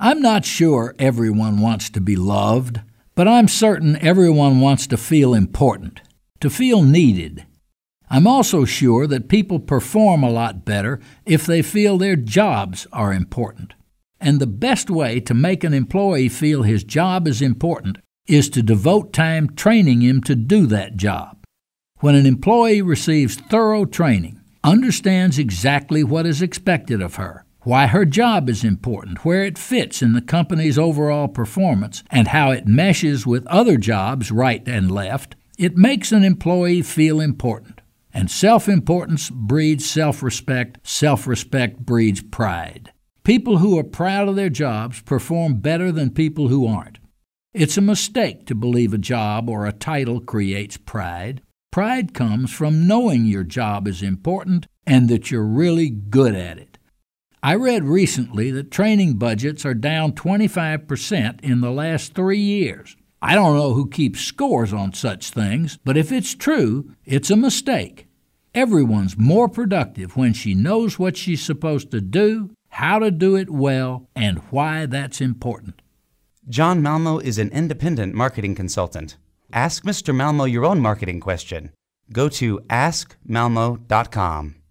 I'm not sure everyone wants to be loved, but I'm certain everyone wants to feel important, to feel needed. I'm also sure that people perform a lot better if they feel their jobs are important. And the best way to make an employee feel his job is important is to devote time training him to do that job. When an employee receives thorough training, understands exactly what is expected of her, why her job is important, where it fits in the company's overall performance, and how it meshes with other jobs right and left, it makes an employee feel important. And self-importance breeds self-respect. Self-respect breeds pride. People who are proud of their jobs perform better than people who aren't. It's a mistake to believe a job or a title creates pride. Pride comes from knowing your job is important and that you're really good at it. I read recently that training budgets are down 25% in the last 3 years. I don't know who keeps scores on such things, but if it's true, it's a mistake. Everyone's more productive when she knows what she's supposed to do, how to do it well, and why that's important. John Malmo is an independent marketing consultant. Ask Mr. Malmo your own marketing question. Go to askmalmo.com.